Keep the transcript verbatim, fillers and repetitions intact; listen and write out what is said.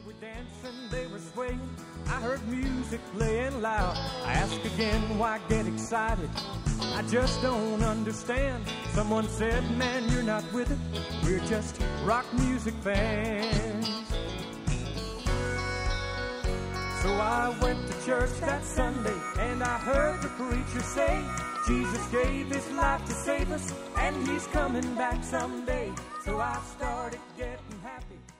were dancing, they were swaying. I heard music playing loud. I asked again, why get excited? I just don't understand. Someone said, man, you're not with it. We're just rock music fans. So I went to church that Sunday, and I heard the preacher say, Jesus gave his life to save us, and he's coming back someday. So I started getting happy.